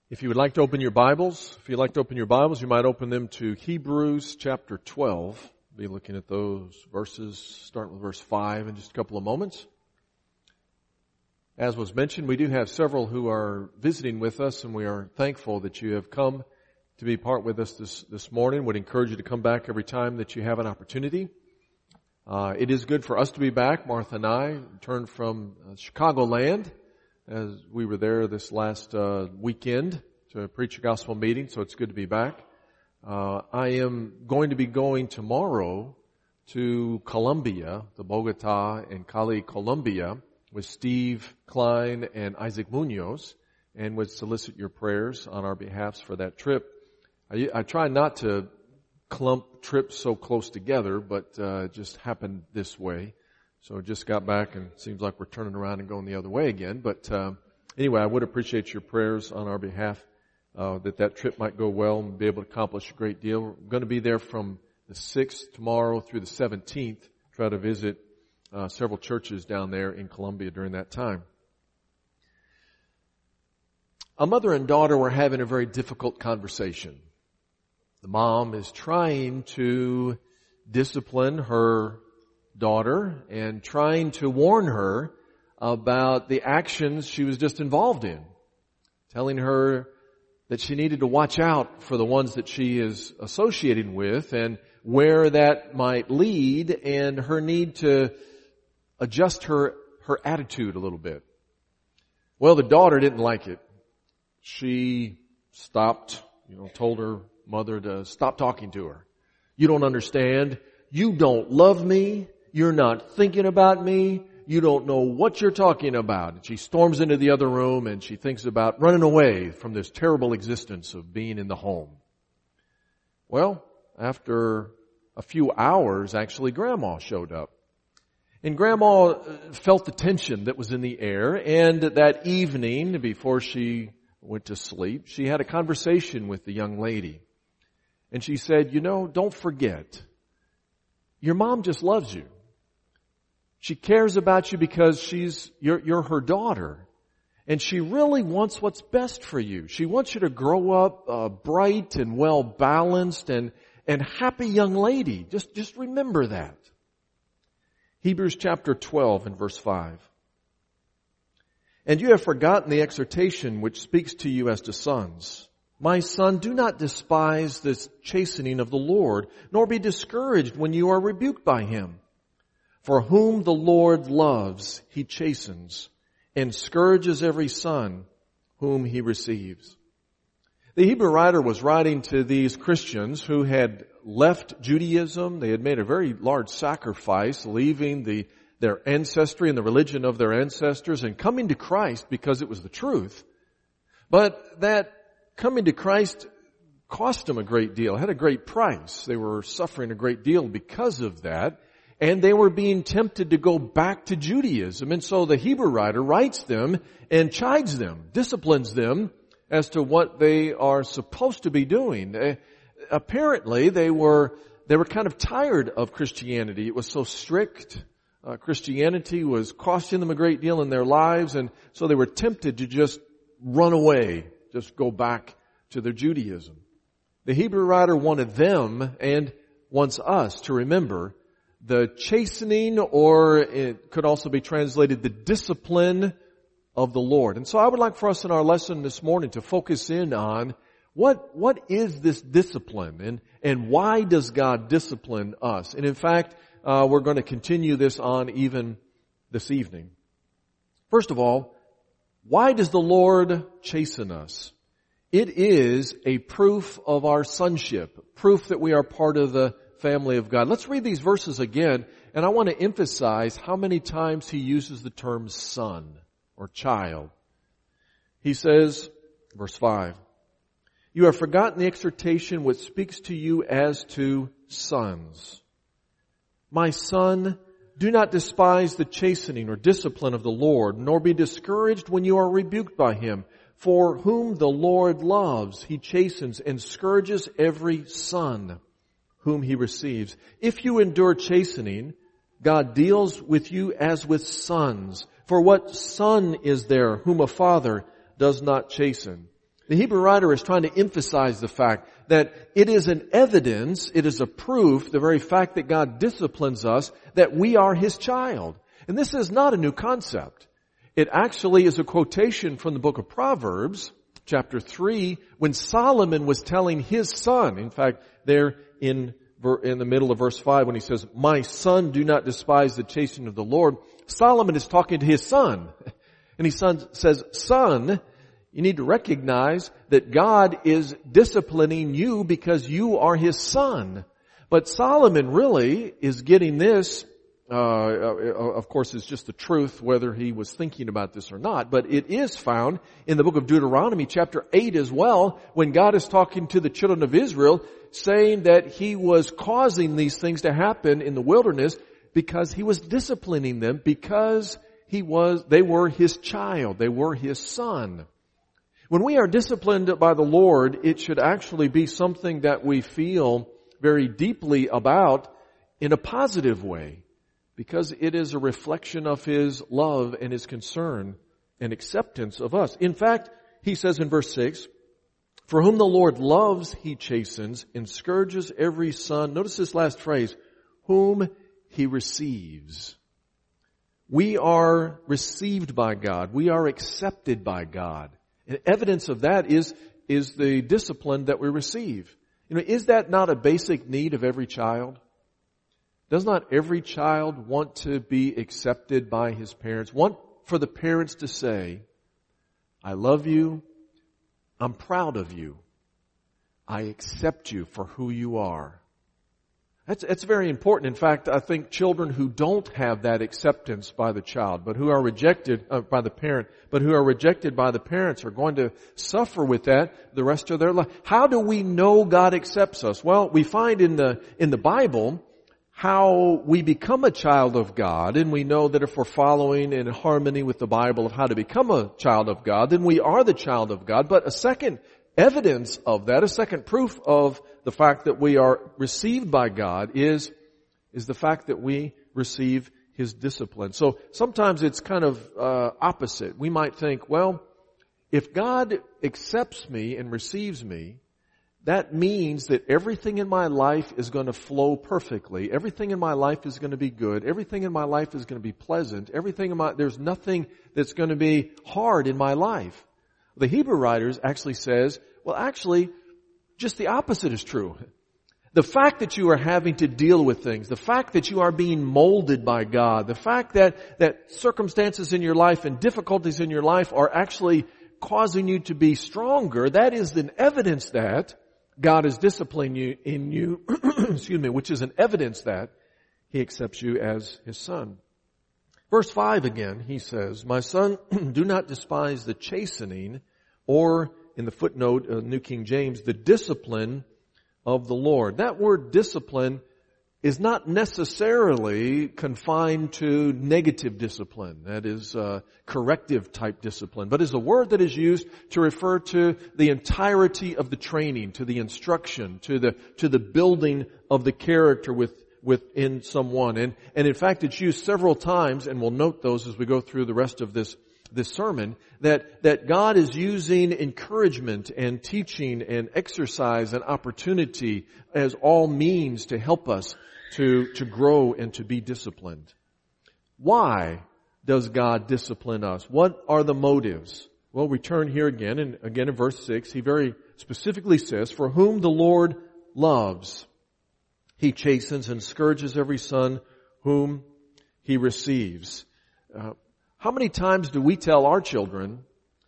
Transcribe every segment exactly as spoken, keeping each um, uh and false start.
If you would like to open your Bibles, if you'd like to open your Bibles, you might open them to Hebrews chapter twelve. We'll be looking at those verses, starting with verse five in just a couple of moments. As was mentioned, we do have several who are visiting with us, and we are thankful that you have come to be part with us this, this morning. Would encourage you to come back every time that you have an opportunity. Uh, it is good for us to be back. Martha and I returned from uh, Chicagoland, as we were there this last uh, weekend to preach a gospel meeting, so it's good to be back. Uh, I am going to be going tomorrow to Colombia, the Bogota and Cali, Colombia, with Steve Klein and Isaac Munoz, and would solicit your prayers on our behalfs for that trip. I, I try not to clump trips so close together, but uh, it just happened this way. So just got back and it seems like we're turning around and going the other way again. But uh, anyway, I would appreciate your prayers on our behalf uh, that that trip might go well and be able to accomplish a great deal. We're going to be there from the sixth tomorrow through the seventeenth. Try to visit uh, several churches down there in Colombia during that time. A mother and daughter were having a very difficult conversation. The mom is trying to discipline her daughter and trying to warn her about the actions she was just involved in, telling her that she needed to watch out for the ones that she is associating with and where that might lead, and her need to adjust her, her attitude a little bit. Well, the daughter didn't like it. She stopped, you know, told her mother to stop talking to her. You don't understand. You don't love me. You're not thinking about me. You don't know what you're talking about. And she storms into the other room and she thinks about running away from this terrible existence of being in the home. Well, after a few hours, actually, Grandma showed up. And Grandma felt the tension that was in the air. And that evening, before she went to sleep, she had a conversation with the young lady. And she said, you know, don't forget, your mom just loves you. She cares about you because she's, you're, you're her daughter. And she really wants what's best for you. She wants you to grow up uh, bright and well balanced and, and happy young lady. Just, just remember that. Hebrews chapter twelve and verse five. And you have forgotten the exhortation which speaks to you as to sons. My son, do not despise this chastening of the Lord, nor be discouraged when you are rebuked by him. For whom the Lord loves, he chastens, and scourges every son whom he receives. The Hebrew writer was writing to these Christians who had left Judaism. They had made a very large sacrifice, leaving the, their ancestry and the religion of their ancestors and coming to Christ because it was the truth. But that coming to Christ cost them a great deal, had a great price. They were suffering a great deal because of that. And they were being tempted to go back to Judaism. And so the Hebrew writer writes them and chides them, disciplines them as to what they are supposed to be doing. Uh, apparently they were, they were kind of tired of Christianity. It was so strict. Uh, Christianity was costing them a great deal in their lives. And so they were tempted to just run away, just go back to their Judaism. The Hebrew writer wanted them and wants us to remember the chastening, or it could also be translated the discipline of the Lord. And so I would like for us in our lesson this morning to focus in on what, what is this discipline and, and why does God discipline us? And in fact, uh, we're going to continue this on even this evening. First of all, why does the Lord chasten us? It is a proof of our sonship, proof that we are part of the family of God. Let's read these verses again, and I want to emphasize how many times he uses the term son or child. He says, verse five, you have forgotten the exhortation which speaks to you as to sons. My son, do not despise the chastening or discipline of the Lord, nor be discouraged when you are rebuked by him. For whom the Lord loves, he chastens and scourges every son whom he receives. If you endure chastening, God deals with you as with sons. For what son is there whom a father does not chasten? The Hebrew writer is trying to emphasize the fact that it is an evidence, it is a proof, the very fact that God disciplines us, that we are His child. And this is not a new concept. It actually is a quotation from the book of Proverbs, chapter three, when Solomon was telling his son, in fact, there in in the middle of verse five, when he says, "My son, do not despise the chastening of the Lord," Solomon is talking to his son. And his son says, "Son, you need to recognize that God is disciplining you because you are His son." But Solomon really is getting this, uh, of course it's just the truth whether he was thinking about this or not, but it is found in the book of Deuteronomy chapter eight as well, when God is talking to the children of Israel, saying that He was causing these things to happen in the wilderness because He was disciplining them, because he was, they were His child, they were His son. When we are disciplined by the Lord, it should actually be something that we feel very deeply about in a positive way, because it is a reflection of His love and His concern and acceptance of us. In fact, He says in verse six, "For whom the Lord loves, He chastens and scourges every son." Notice this last phrase, "whom He receives." We are received by God. We are accepted by God. And evidence of that is, is the discipline that we receive. You know, is that not a basic need of every child? Does not every child want to be accepted by his parents? Want for the parents to say, "I love you. I'm proud of you. I accept you for who you are." That's, that's very important. In fact, I think children who don't have that acceptance by the child, but who are rejected uh, by the parent, but who are rejected by the parents, are going to suffer with that the rest of their life. How do we know God accepts us? Well, we find in the in the Bible how we become a child of God, and we know that if we're following in harmony with the Bible of how to become a child of God, then we are the child of God. But a second evidence of that, a second proof of the fact that we are received by God is, is the fact that we receive His discipline. So sometimes it's kind of uh, opposite. We might think, well, if God accepts me and receives me, that means that everything in my life is going to flow perfectly. Everything in my life is going to be good. Everything in my life is going to be pleasant. Everything in my, there's nothing that's going to be hard in my life. The Hebrew writers actually says, well, actually, just the opposite is true. The fact that you are having to deal with things, the fact that you are being molded by God, the fact that, that circumstances in your life and difficulties in your life are actually causing you to be stronger, that is an evidence that God is disciplining you in you, excuse me, which is an evidence that He accepts you as His son. Verse five again, he says, "My son, do not despise the chastening," or in the footnote, uh, New King James, "the discipline of the Lord." That word discipline is not necessarily confined to negative discipline. That is uh, corrective type discipline, but is a word that is used to refer to the entirety of the training, to the instruction, to the to the building of the character with within someone. And and in fact, it's used several times, and we'll note those as we go through the rest of this this sermon, that, that God is using encouragement and teaching and exercise and opportunity as all means to help us to, to grow and to be disciplined. Why does God discipline us? What are the motives? Well, we turn here again, and again in verse six, he very specifically says, "For whom the Lord loves, He chastens and scourges every son whom He receives." Uh, How many times do we tell our children,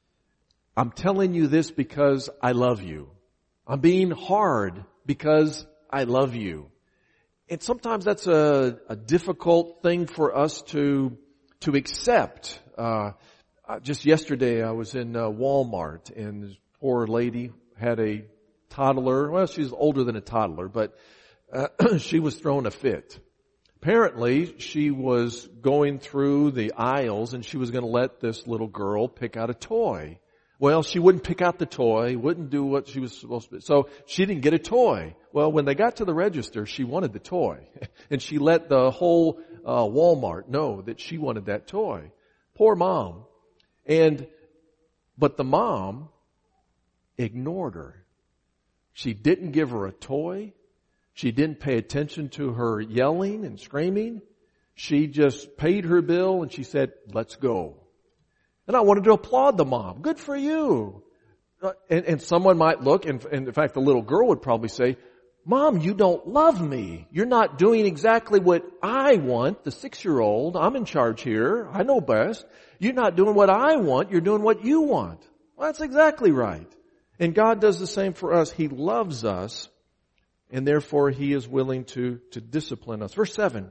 "I'm telling you this because I love you. I'm being hard because I love you"? And sometimes that's a, a difficult thing for us to to accept. Uh, just yesterday I was in uh, Walmart, and this poor lady had a toddler. Well, she's older than a toddler, but uh, she was throwing a fit. Apparently, she was going through the aisles and she was going to let this little girl pick out a toy. Well, she wouldn't pick out the toy, wouldn't do what she was supposed to do. So she didn't get a toy. Well, when they got to the register, she wanted the toy. And she let the whole uh, Walmart know that she wanted that toy. Poor mom. And, but the mom ignored her. She didn't give her a toy. She didn't pay attention to her yelling and screaming. She just paid her bill and she said, let's go. And I wanted to applaud the mom. Good for you. Uh, and, and someone might look, and, and in fact the little girl would probably say, Mom, you don't love me. You're not doing exactly what I want, the six-year-old. I'm in charge here. I know best. You're not doing what I want. You're doing what you want. Well, that's exactly right. And God does the same for us. He loves us, and therefore He is willing to, to discipline us. Verse seven.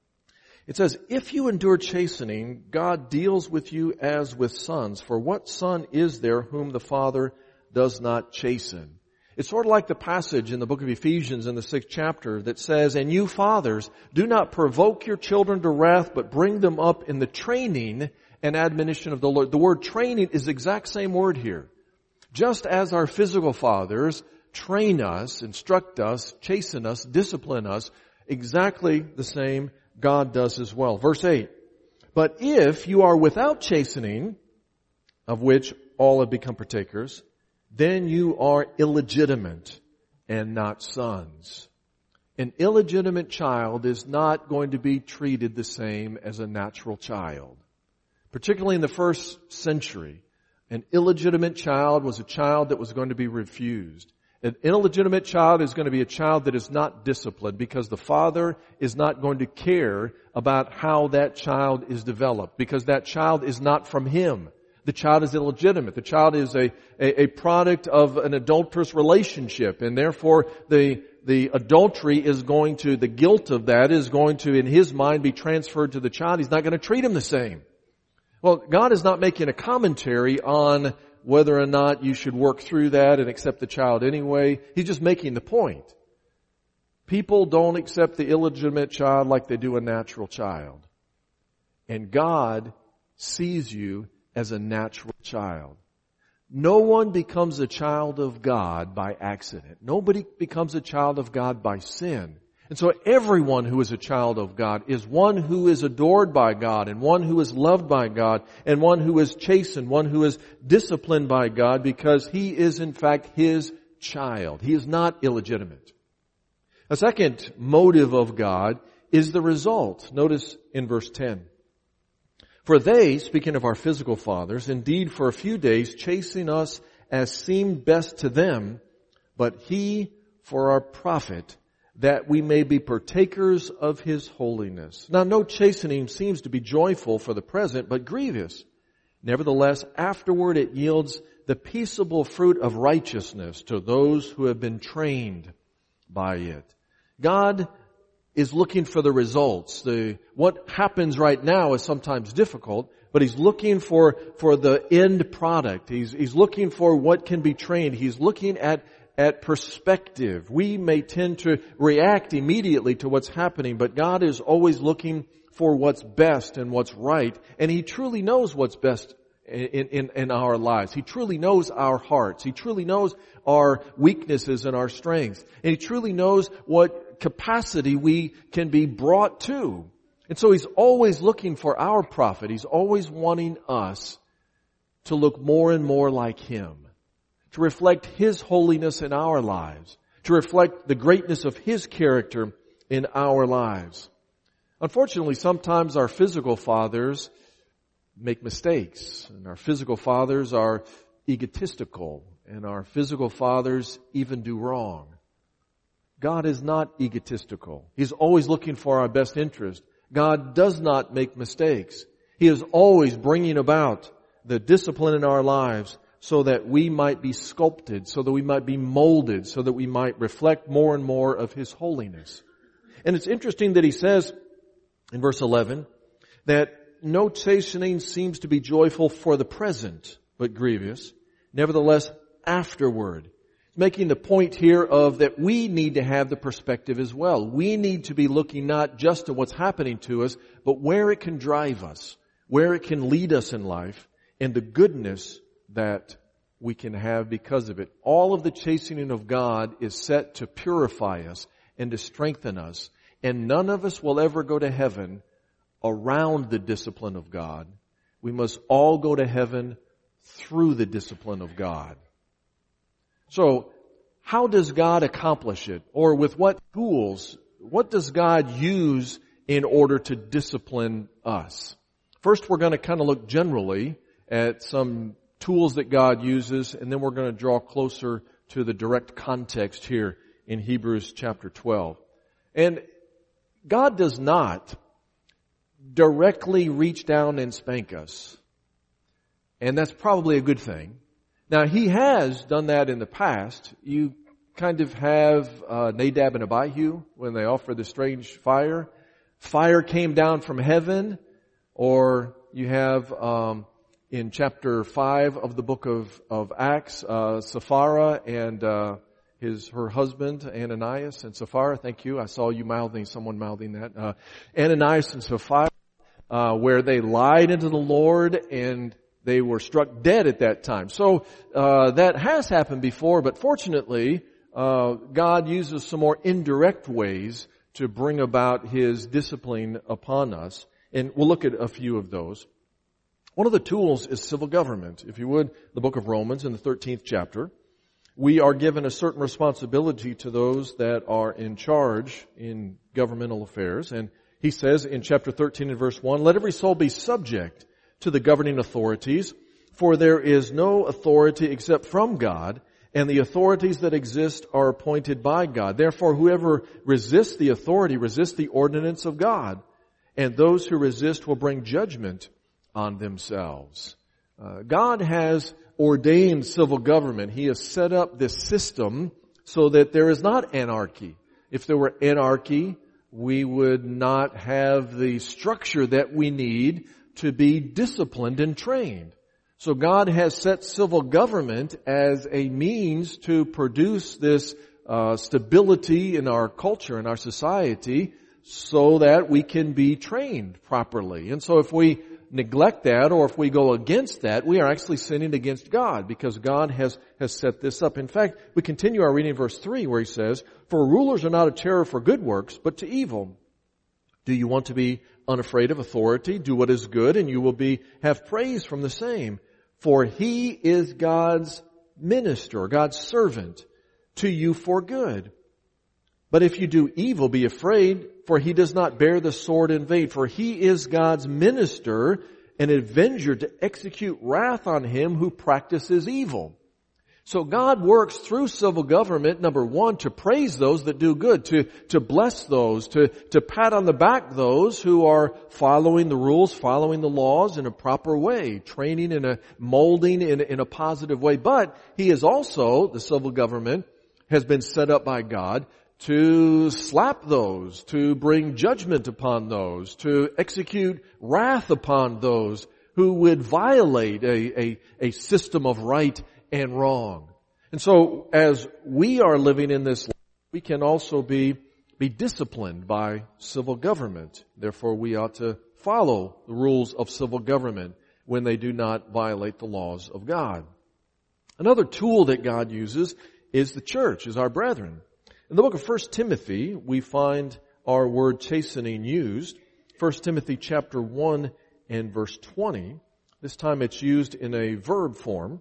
It says, if you endure chastening, God deals with you as with sons. For what son is there whom the Father does not chasten? It's sort of like the passage in the book of Ephesians in the sixth chapter that says, and you fathers, do not provoke your children to wrath, but bring them up in the training and admonition of the Lord. The word training is the exact same word here. Just as our physical fathers train us, instruct us, chasten us, discipline us, exactly the same God does as well. Verse eight. But if you are without chastening, of which all have become partakers, then you are illegitimate and not sons. An illegitimate child is not going to be treated the same as a natural child. Particularly in the first century, an illegitimate child was a child that was going to be refused. An illegitimate child is going to be a child that is not disciplined because the father is not going to care about how that child is developed because that child is not from him. The child is illegitimate. The child is a, a, a product of an adulterous relationship, and therefore the, the adultery is going to, the guilt of that is going to, in his mind, be transferred to the child. He's not going to treat him the same. Well, God is not making a commentary on whether or not you should work through that and accept the child anyway. He's just making the point. People don't accept the illegitimate child like they do a natural child. And God sees you as a natural child. No one becomes a child of God by accident. Nobody becomes a child of God by sin. And so everyone who is a child of God is one who is adored by God and one who is loved by God and one who is chastened, one who is disciplined by God because he is in fact His child. He is not illegitimate. A second motive of God is the result. Notice in verse ten. For they, speaking of our physical fathers, indeed for a few days chasten us as seemed best to them, but He for our profit, that we may be partakers of His holiness. Now, no chastening seems to be joyful for the present, but grievous. Nevertheless, afterward it yields the peaceable fruit of righteousness to those who have been trained by it. God is looking for the results. The, what happens right now is sometimes difficult, but He's looking for, for the end product. He's, He's looking for what can be trained. He's looking at At perspective. We may tend to react immediately to what's happening, but God is always looking for what's best and what's right, and He truly knows what's best in, in, in our lives. He truly knows our hearts. He truly knows our weaknesses and our strengths. And He truly knows what capacity we can be brought to. And so He's always looking for our profit. He's always wanting us to look more and more like Him, to reflect His holiness in our lives, to reflect the greatness of His character in our lives. Unfortunately, sometimes our physical fathers make mistakes, and our physical fathers are egotistical, and our physical fathers even do wrong. God is not egotistical. He's always looking for our best interest. God does not make mistakes. He is always bringing about the discipline in our lives so that we might be sculpted, so that we might be molded, so that we might reflect more and more of His holiness. And it's interesting that He says in verse eleven that no chastening seems to be joyful for the present, but grievous. Nevertheless, afterward. It's making the point here of that we need to have the perspective as well. We need to be looking not just at what's happening to us, but where it can drive us, where it can lead us in life, and the goodness that we can have because of it. All of the chastening of God is set to purify us and to strengthen us. And none of us will ever go to heaven around the discipline of God. We must all go to heaven through the discipline of God. So, how does God accomplish it? Or with what tools? What does God use in order to discipline us? First, we're going to kind of look generally at some tools that God uses, and then we're going to draw closer to the direct context here in Hebrews chapter twelve. And God does not directly reach down and spank us. And that's probably a good thing. Now, He has done that in the past. You kind of have uh, Nadab and Abihu when they offered the strange fire. Fire came down from heaven. Or you have um, in chapter five of the book of, of Acts, uh, Sapphira and uh, his her husband, Ananias and Sapphira. Thank you. I saw you mouthing, someone mouthing that. Uh, Ananias and Sapphira, uh, where they lied into the Lord and they were struck dead at that time. So uh, that has happened before, but fortunately, uh, God uses some more indirect ways to bring about His discipline upon us. And we'll look at a few of those. One of the tools is civil government. If you would, the book of Romans in the thirteenth chapter, we are given a certain responsibility to those that are in charge in governmental affairs. And he says in chapter thirteen and verse one, "Let every soul be subject to the governing authorities, for there is no authority except from God, and the authorities that exist are appointed by God. Therefore, whoever resists the authority resists the ordinance of God. And those who resist will bring judgment on themselves." Uh, God has ordained civil government. He has set up this system so that there is not anarchy. If there were anarchy, we would not have the structure that we need to be disciplined and trained. So God has set civil government as a means to produce this uh, stability in our culture, in our society, so that we can be trained properly. And so if we neglect that or if we go against that, we are actually sinning against God because God has, has set this up. In fact, we continue our reading in verse three where he says, "For rulers are not a terror for good works, but to evil. Do you want to be unafraid of authority? Do what is good and you will be, have praise from the same. For he is God's minister, God's servant to you for good. But if you do evil, be afraid, for he does not bear the sword in vain. For he is God's minister, an avenger to execute wrath on him who practices evil." So God works through civil government, number one, to praise those that do good, to, to bless those, to, to pat on the back those who are following the rules, following the laws in a proper way, training in a, molding in, in a positive way. But he is also, the civil government has been set up by God to slap those, to bring judgment upon those, to execute wrath upon those who would violate a, a, a system of right and wrong. And so as we are living in this life, we can also be, be disciplined by civil government. Therefore, we ought to follow the rules of civil government when they do not violate the laws of God. Another tool that God uses is the church, is our brethren. In the book of First Timothy, we find our word chastening used. First Timothy chapter one and verse twenty. This time it's used in a verb form,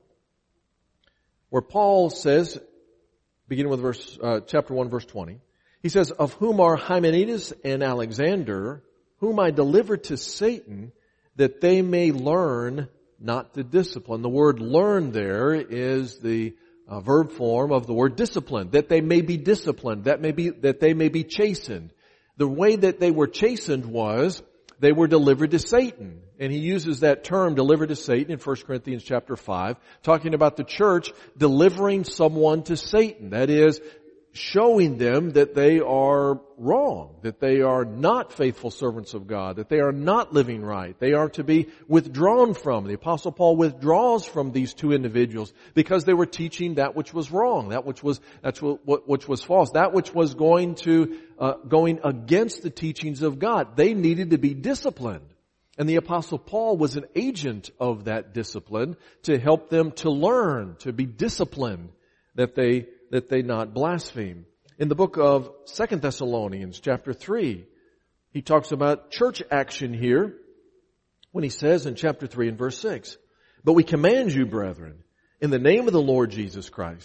where Paul says, beginning with verse, uh, chapter one, verse twenty, he says, "Of whom are Hymenaeus and Alexander, whom I delivered to Satan, that they may learn not to discipline." The word "learn" there is the uh, verb form of the word discipline. That they may be disciplined, that may be that they may be chastened. The way that they were chastened was they were delivered to Satan. And he uses that term, delivered to Satan, in First Corinthians chapter five, talking about the church delivering someone to Satan. That is, showing them that they are wrong, that they are not faithful servants of God, that they are not living right. They are to be withdrawn from. The Apostle Paul withdraws from these two individuals because they were teaching that which was wrong, that which was, that's what, which was false, that which was going to, uh, going against the teachings of God. They needed to be disciplined. And the Apostle Paul was an agent of that discipline to help them to learn, to be disciplined, that they that they not blaspheme. In the book of Second Thessalonians chapter three, he talks about church action here when he says in chapter three and verse six, "But we command you, brethren, in the name of the Lord Jesus Christ,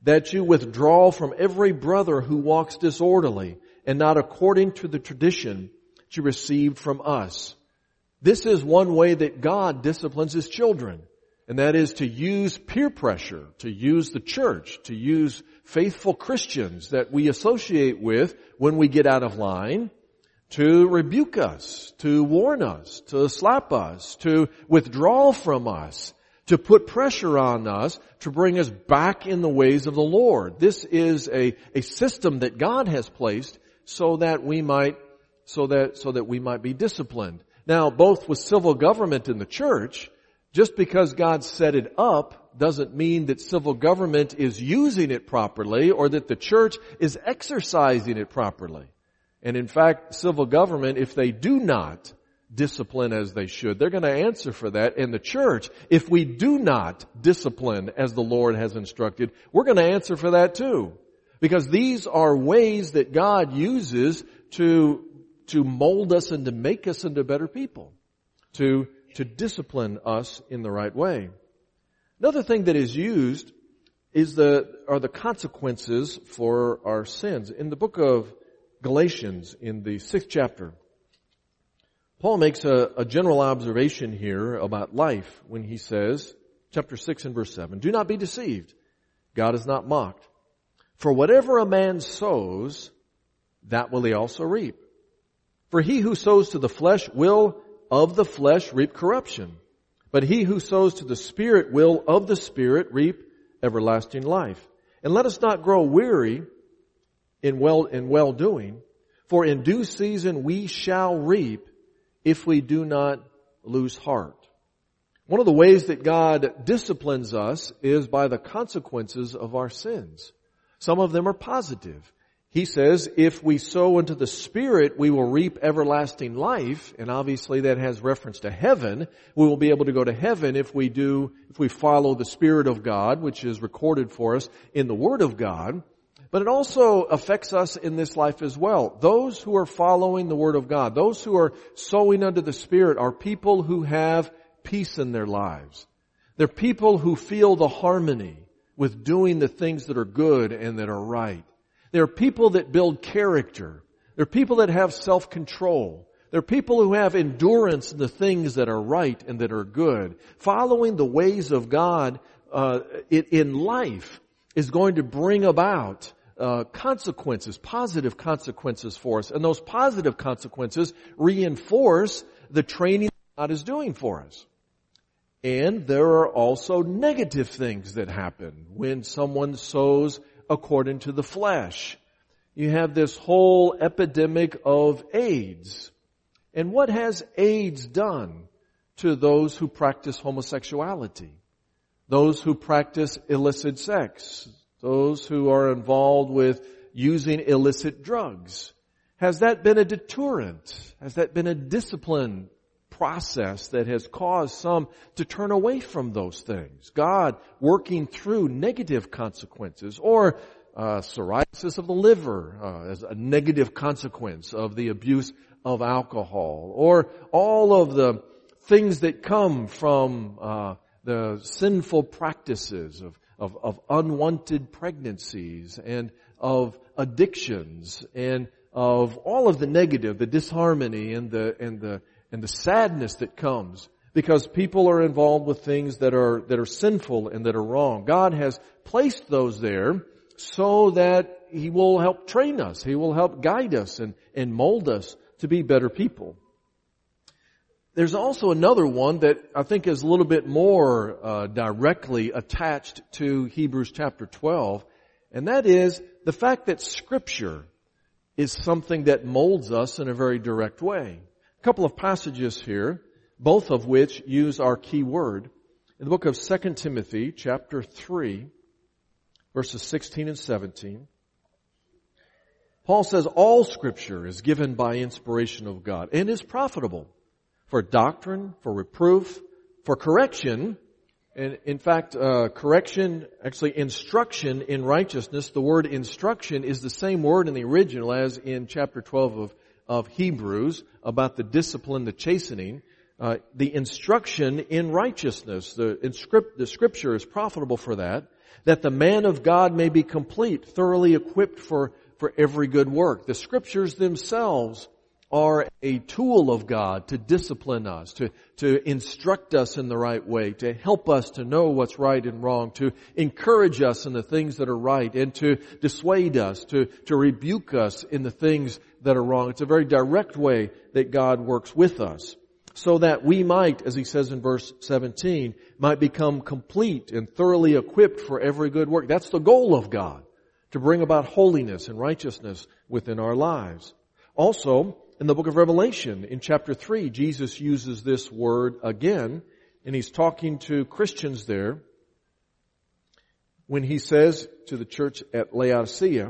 that you withdraw from every brother who walks disorderly and not according to the tradition that you received from us. This is one way that God disciplines His children, and that is to use peer pressure, to use the church, to use faithful Christians that we associate with when we get out of line, to rebuke us, to warn us, to slap us, to withdraw from us, to put pressure on us, to bring us back in the ways of the Lord. This is a, a system that God has placed so that we might, so that, so that we might be disciplined. Now, both with civil government and the church, just because God set it up doesn't mean that civil government is using it properly or that the church is exercising it properly. And in fact, civil government, if they do not discipline as they should, they're going to answer for that. And the church, if we do not discipline as the Lord has instructed, we're going to answer for that too. Because these are ways that God uses to, to mold us and to make us into better people. To, to discipline us in the right way. Another thing that is used is the, are the consequences for our sins. In the book of Galatians, in the sixth chapter, Paul makes a, a general observation here about life when he says, chapter six and verse seven, do not be deceived. God is not mocked. For whatever a man sows, that will he also reap. For he who sows to the flesh will of the flesh reap corruption. But he who sows to the Spirit will of the Spirit reap everlasting life. And let us not grow weary in well, in well doing, for in due season we shall reap if we do not lose heart. One of the ways that God disciplines us is by the consequences of our sins. Some of them are positive. He says, if we sow into the Spirit, we will reap everlasting life. And obviously that has reference to heaven. We will be able to go to heaven if we do, if we follow the Spirit of God, which is recorded for us in the Word of God. But it also affects us in this life as well. Those who are following the Word of God, those who are sowing unto the Spirit are people who have peace in their lives. They're people who feel the harmony with doing the things that are good and that are right. They're people that build character. They're people that have self-control. They're people who have endurance in the things that are right and that are good. Following the ways of God uh, in life is going to bring about uh, consequences, positive consequences for us. And those positive consequences reinforce the training God is doing for us. And there are also negative things that happen when someone sows according to the flesh. You have this whole epidemic of AIDS. And what has AIDS done to those who practice homosexuality? Those who practice illicit sex? Those who are involved with using illicit drugs? Has that been a deterrent? Has that been a discipline process that has caused some to turn away from those things? God working through negative consequences, or uh, psoriasis of the liver uh, as a negative consequence of the abuse of alcohol, or all of the things that come from uh, the sinful practices of, of, of unwanted pregnancies and of addictions and of all of the negative, the disharmony and the and the and the sadness that comes because people are involved with things that are that are sinful and that are wrong. God has placed those there so that He will help train us. He will help guide us and, and mold us to be better people. There's also another one that I think is a little bit more uh, directly attached to Hebrews chapter twelve, and that is the fact that Scripture is something that molds us in a very direct way. A couple of passages here, both of which use our key word. In the book of Second Timothy, chapter three, verses sixteen and seventeen, Paul says, all Scripture is given by inspiration of God and is profitable for doctrine, for reproof, for correction. And in fact, uh, correction, actually instruction in righteousness. The word instruction is the same word in the original as in chapter twelve of, of Hebrews about the discipline, the chastening. Uh, the instruction in righteousness. The, inscript, the Scripture is profitable for that. that the man of God may be complete, thoroughly equipped for, for every good work. The Scriptures themselves are a tool of God to discipline us, to, to instruct us in the right way, to help us to know what's right and wrong, to encourage us in the things that are right, and to dissuade us, to, to rebuke us in the things that are wrong. It's a very direct way that God works with us, so that we might, as he says in verse seventeen, might become complete and thoroughly equipped for every good work. That's the goal of God, to bring about holiness and righteousness within our lives. Also, in the book of Revelation, in chapter three, Jesus uses this word again, and he's talking to Christians there when he says to the church at Laodicea,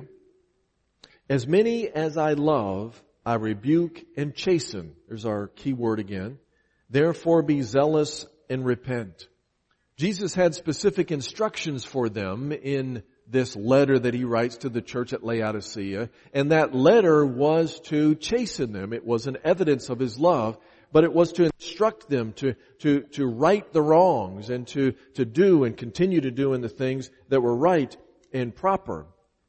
"As many as I love, I rebuke and chasten." There's our key word again. "Therefore be zealous and repent." Jesus had specific instructions for them in this letter that he writes to the church at Laodicea, and that letter was to chasten them. It was an evidence of his love, but it was to instruct them to, to, to right the wrongs and to, to do and continue to do in the things that were right and proper.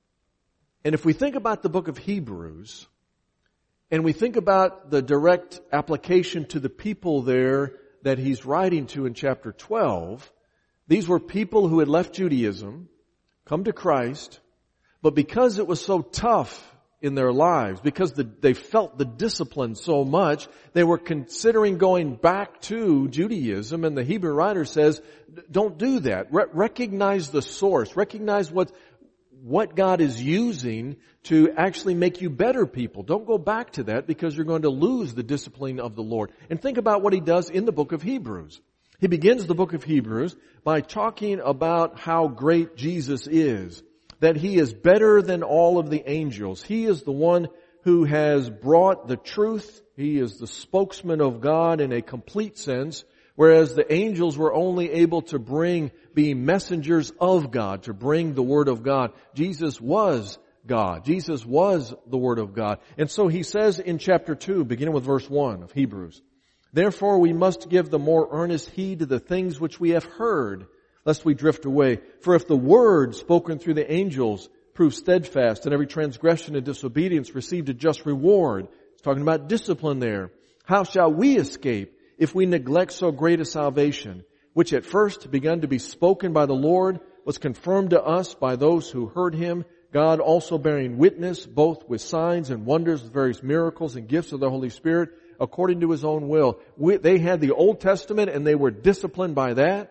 And if we think about the book of Hebrews, and we think about the direct application to the people there that he's writing to in chapter twelve, these were people who had left Judaism, come to Christ, but because it was so tough in their lives, because the, they felt the discipline so much, they were considering going back to Judaism, and the Hebrew writer says, don't do that. Re- recognize the source. Recognize what, what God is using to actually make you better people. Don't go back to that, because you're going to lose the discipline of the Lord. And think about what he does in the book of Hebrews. He begins the book of Hebrews by talking about how great Jesus is, that he is better than all of the angels. He is the one who has brought the truth. He is the spokesman of God in a complete sense, whereas the angels were only able to bring, be messengers of God, to bring the Word of God. Jesus was God. Jesus was the Word of God. And so he says in chapter two, beginning with verse one of Hebrews, "Therefore we must give the more earnest heed to the things which we have heard, lest we drift away. For if the word spoken through the angels proved steadfast, and every transgression and disobedience received a just reward," it's talking about discipline there, "how shall we escape if we neglect so great a salvation, which at first begun to be spoken by the Lord, was confirmed to us by those who heard him, God also bearing witness, both with signs and wonders, with various miracles and gifts of the Holy Spirit, according to his own will." We, they had the Old Testament and they were disciplined by that.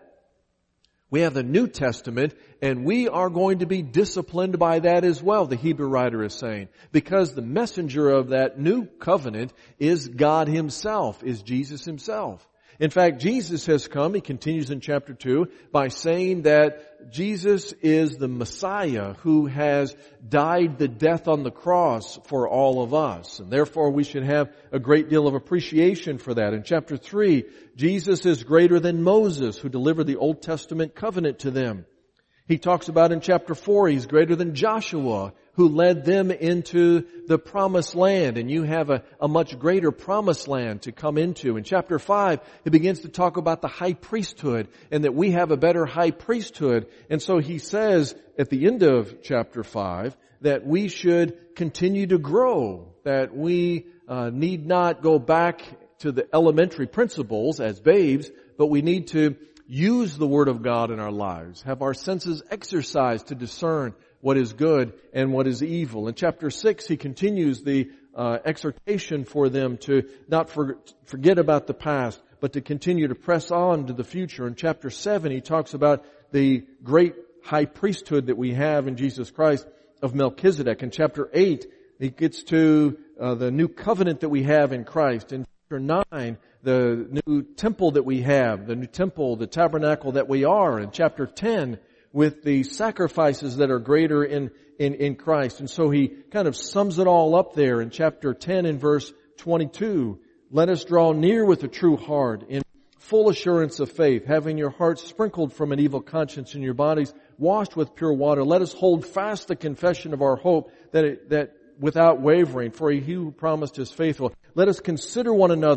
We have the New Testament and we are going to be disciplined by that as well, the Hebrew writer is saying. Because the messenger of that new covenant is God himself, is Jesus himself. In fact, Jesus has come, he continues in chapter two, by saying that Jesus is the Messiah who has died the death on the cross for all of us. And therefore we should have a great deal of appreciation for that. In chapter three, Jesus is greater than Moses who delivered the Old Testament covenant to them. He talks about in chapter four, he's greater than Joshua who led them into the promised land, and you have a, a much greater promised land to come into. In chapter five, he begins to talk about the high priesthood and that we have a better high priesthood. And so he says at the end of chapter five that we should continue to grow, that we uh, need not go back to the elementary principles as babes, but we need to use the Word of God in our lives, have our senses exercised to discern what is good and what is evil. In chapter six, he continues the uh, exhortation for them to not for, forget about the past, but to continue to press on to the future. In chapter seven, he talks about the great high priesthood that we have in Jesus Christ of Melchizedek. In chapter eight, he gets to uh, the new covenant that we have in Christ. In chapter nine, the new temple that we have, the new temple, the tabernacle that we are. In chapter ten, with the sacrifices that are greater in, in, in Christ. And so he kind of sums it all up there in chapter ten and verse twenty-two. "Let us draw near with a true heart in full assurance of faith, having your hearts sprinkled from an evil conscience and your bodies washed with pure water. Let us hold fast the confession of our hope, that it, that without wavering, for he who promised is faithful. Let us consider one another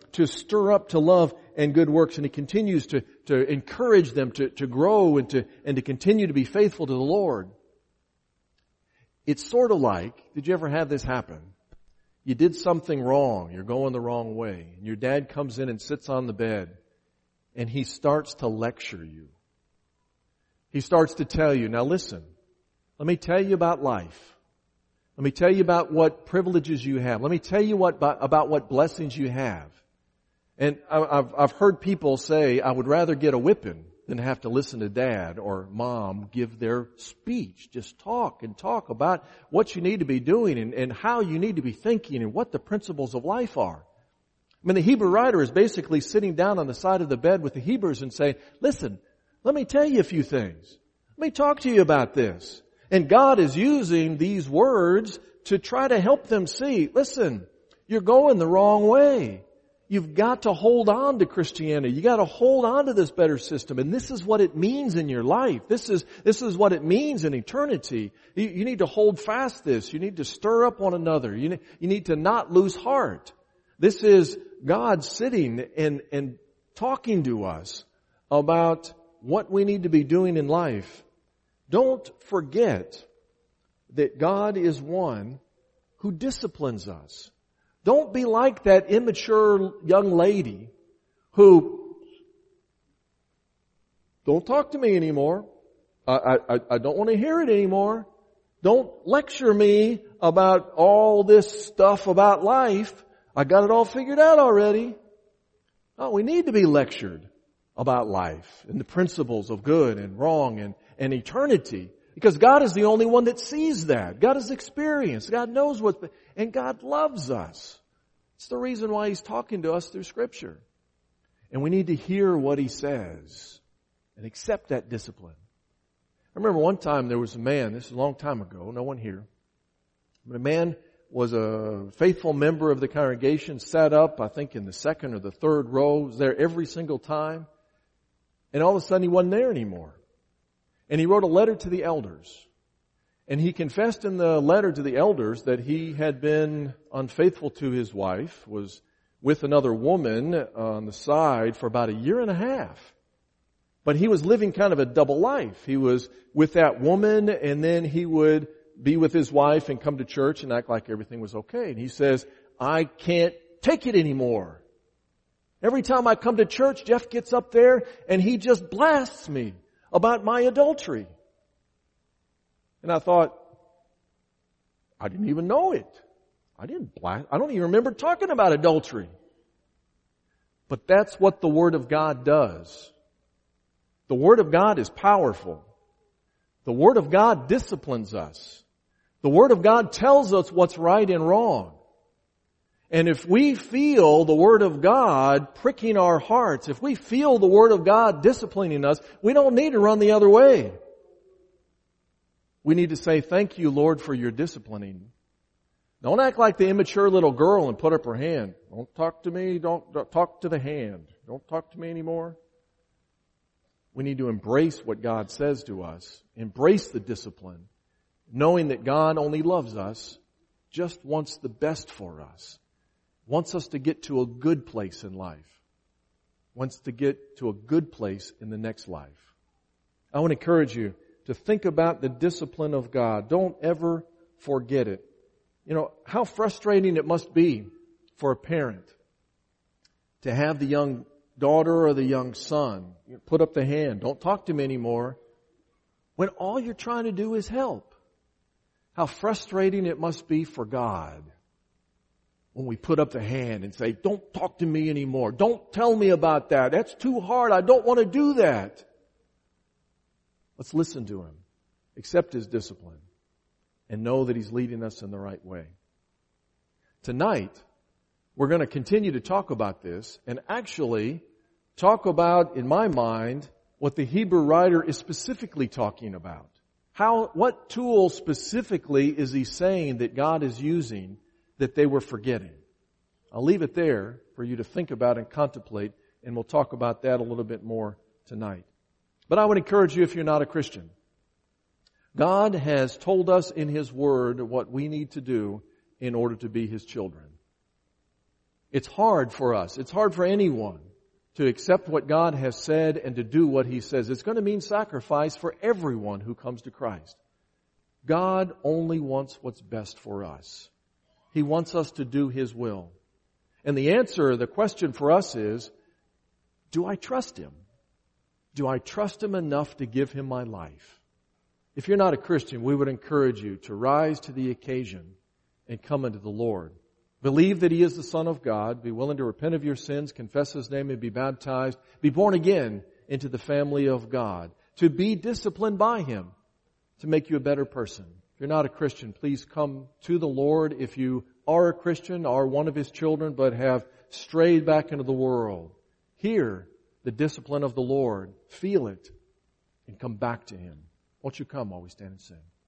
to stir up to love and good works. And He continues to, to encourage them to, to grow and to, and to continue to be faithful to the Lord. It's sort of like, did you ever have this happen? You did something wrong. You're going the wrong way. And your dad comes in and sits on the bed and he starts to lecture you. He starts to tell you, now listen, let me tell you about life. Let me tell you about what privileges you have. Let me tell you what about what blessings you have. And I've, I've heard people say, I would rather get a whipping than have to listen to dad or mom give their speech. Just talk and talk about what you need to be doing and, and how you need to be thinking and what the principles of life are. I mean, the Hebrew writer is basically sitting down on the side of the bed with the Hebrews and saying, listen, let me tell you a few things. Let me talk to you about this. And God is using these words to try to help them see, listen, you're going the wrong way. You've got to hold on to Christianity. You got to hold on to this better system. And this is what it means in your life. This is, this is what it means in eternity. You, you need to hold fast this. You need to stir up one another. You need, you need to not lose heart. This is God sitting and, and talking to us about what we need to be doing in life. Don't forget that God is one who disciplines us. Don't be like that immature young lady who, don't talk to me anymore. I, I, I don't want to hear it anymore. Don't lecture me about all this stuff about life. I got it all figured out already. Oh, we need to be lectured about life and the principles of good and wrong and, and eternity. Because God is the only one that sees that. God has experienced. God knows what's, and God loves us. It's the reason why He's talking to us through Scripture. And we need to hear what He says and accept that discipline. I remember one time there was a man, this is a long time ago, no one here, but a man was a faithful member of the congregation, sat up, I think in the second or the third row, was there every single time, and all of a sudden he wasn't there anymore. And he wrote a letter to the elders. And he confessed in the letter to the elders that he had been unfaithful to his wife, was with another woman on the side for about a year and a half. But he was living kind of a double life. He was with that woman and then he would be with his wife and come to church and act like everything was okay. And he says, I can't take it anymore. Every time I come to church, Jeff gets up there and he just blasts me about my adultery. And I thought, I didn't even know it. I didn't blast, I don't even remember talking about adultery. But that's what the Word of God does. The Word of God is powerful. The Word of God disciplines us. The Word of God tells us what's right and wrong. And if we feel the Word of God pricking our hearts, if we feel the Word of God disciplining us, we don't need to run the other way. We need to say, thank you, Lord, for your disciplining. Don't act like the immature little girl and put up her hand. Don't talk to me. Don't, don't talk to the hand. Don't talk to me anymore. We need to embrace what God says to us. Embrace the discipline, knowing that God only loves us, just wants the best for us. Wants us to get to a good place in life. Wants to get to a good place in the next life. I want to encourage you to think about the discipline of God. Don't ever forget it. You know, how frustrating it must be for a parent to have the young daughter or the young son put up the hand, don't talk to me anymore, when all you're trying to do is help. How frustrating it must be for God when we put up the hand and say, don't talk to me anymore. Don't tell me about that. That's too hard. I don't want to do that. Let's listen to Him, accept His discipline, and know that He's leading us in the right way. Tonight, we're going to continue to talk about this and actually talk about, in my mind, what the Hebrew writer is specifically talking about. How, what tool specifically is he saying that God is using that they were forgetting? I'll leave it there for you to think about and contemplate, and we'll talk about that a little bit more tonight. But I would encourage you, if you're not a Christian, God has told us in His Word what we need to do in order to be His children. It's hard for us. It's hard for anyone to accept what God has said and to do what He says. It's going to mean sacrifice for everyone who comes to Christ. God only wants what's best for us. He wants us to do His will. And the answer, the question for us is, do I trust Him? Do I trust Him enough to give Him my life? If you're not a Christian, we would encourage you to rise to the occasion and come unto the Lord. Believe that He is the Son of God. Be willing to repent of your sins, confess His name, and be baptized. Be born again into the family of God. To be disciplined by Him to make you a better person. If you're not a Christian, please come to the Lord. If you are a Christian, are one of His children, but have strayed back into the world, hear the discipline of the Lord. Feel it and come back to Him. Won't you come while we stand and sing?